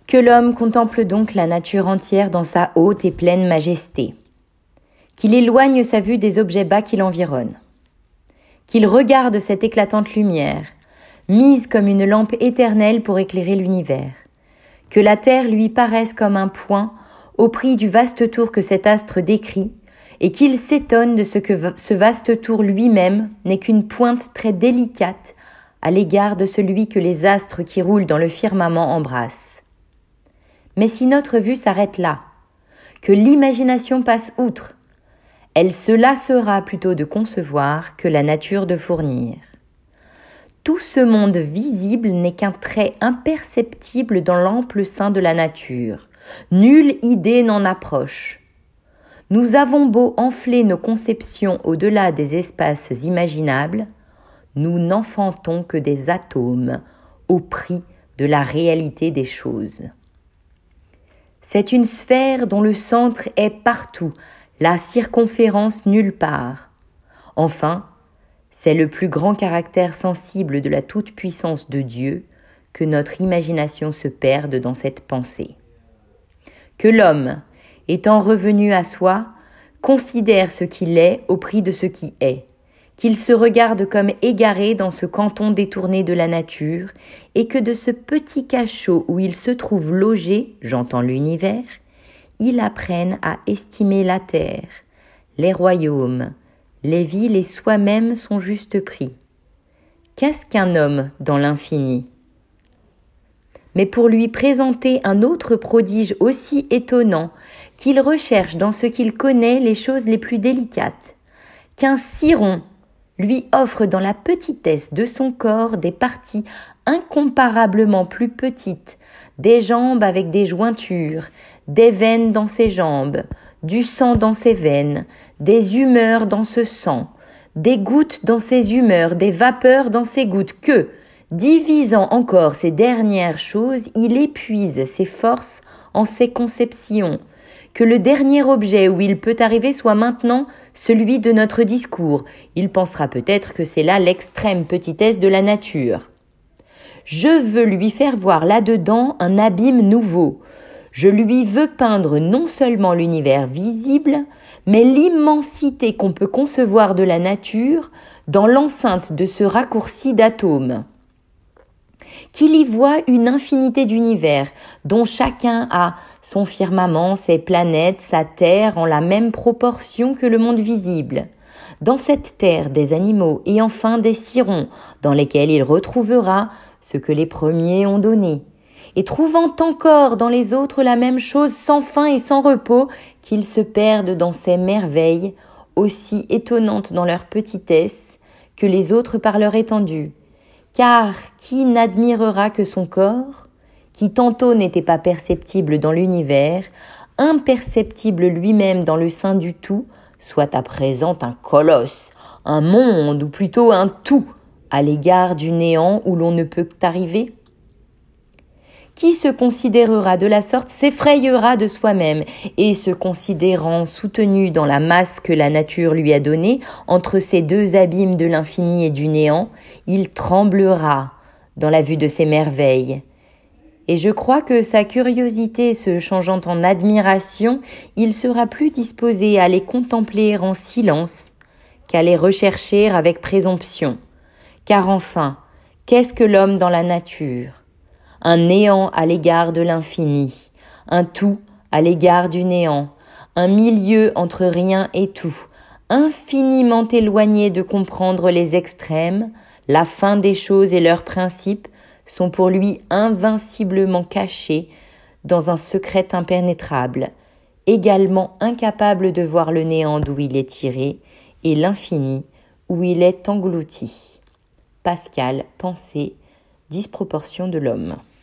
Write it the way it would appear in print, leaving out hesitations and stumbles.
Que l'homme contemple donc la nature entière dans sa haute et pleine majesté, qu'il éloigne sa vue des objets bas qui l'environnent, qu'il regarde cette éclatante lumière, mise comme une lampe éternelle pour éclairer l'univers, que la terre lui paraisse comme un point au prix du vaste tour que cet astre décrit, et qu'il s'étonne de ce que ce vaste tour lui-même n'est qu'une pointe très délicate à l'égard de celui que les astres qui roulent dans le firmament embrassent. Mais si notre vue s'arrête là, que l'imagination passe outre, elle se lassera plutôt de concevoir que la nature de fournir. Tout ce monde visible n'est qu'un trait imperceptible dans l'ample sein de la nature. Nulle idée n'en approche. Nous avons beau enfler nos conceptions au-delà des espaces imaginables, nous n'enfantons que des atomes au prix de la réalité des choses. C'est une sphère dont le centre est partout, la circonférence nulle part. Enfin, c'est le plus grand caractère sensible de la toute-puissance de Dieu que notre imagination se perde dans cette pensée. Que l'homme, étant revenu à soi, considère ce qu'il est au prix de ce qui est, qu'il se regarde comme égaré dans ce canton détourné de la nature, et que de ce petit cachot où il se trouve logé, j'entends l'univers, il apprenne à estimer la terre, les royaumes, les villes et soi-même son juste prix. Qu'est-ce qu'un homme dans l'infini ? Mais pour lui présenter un autre prodige aussi étonnant, qu'il recherche dans ce qu'il connaît les choses les plus délicates, qu'un ciron lui offre dans la petitesse de son corps des parties incomparablement plus petites, des jambes avec des jointures, des veines dans ses jambes, du sang dans ses veines, des humeurs dans ce sang, des gouttes dans ses humeurs, des vapeurs dans ses gouttes, que, divisant encore ces dernières choses, il épuise ses forces en ses conceptions, que le dernier objet où il peut arriver soit maintenant celui de notre discours. Il pensera peut-être que c'est là l'extrême petitesse de la nature. Je veux lui faire voir là-dedans un abîme nouveau. Je lui veux peindre non seulement l'univers visible, mais l'immensité qu'on peut concevoir de la nature dans l'enceinte de ce raccourci d'atomes. Qu'il y voit une infinité d'univers, dont chacun a son firmament, ses planètes, sa terre en la même proportion que le monde visible. Dans cette terre, des animaux et enfin des cirons, dans lesquels il retrouvera ce que les premiers ont donné. Et trouvant encore dans les autres la même chose sans fin et sans repos, qu'ils se perdent dans ces merveilles, aussi étonnantes dans leur petitesse que les autres par leur étendue. Car qui n'admirera que son corps, qui tantôt n'était pas perceptible dans l'univers, imperceptible lui-même dans le sein du tout, soit à présent un colosse, un monde ou plutôt un tout, à l'égard du néant où l'on ne peut arriver ? Qui se considérera de la sorte s'effrayera de soi-même, et se considérant soutenu dans la masse que la nature lui a donnée, entre ces deux abîmes de l'infini et du néant, il tremblera dans la vue de ces merveilles. Et je crois que sa curiosité se changeant en admiration, il sera plus disposé à les contempler en silence qu'à les rechercher avec présomption. Car enfin, qu'est-ce que l'homme dans la nature ? Un néant à l'égard de l'infini, un tout à l'égard du néant, un milieu entre rien et tout, infiniment éloigné de comprendre les extrêmes, la fin des choses et leurs principes sont pour lui invinciblement cachés dans un secret impénétrable, également incapable de voir le néant d'où il est tiré et l'infini où il est englouti. Pascal, Pensée, disproportion de l'homme.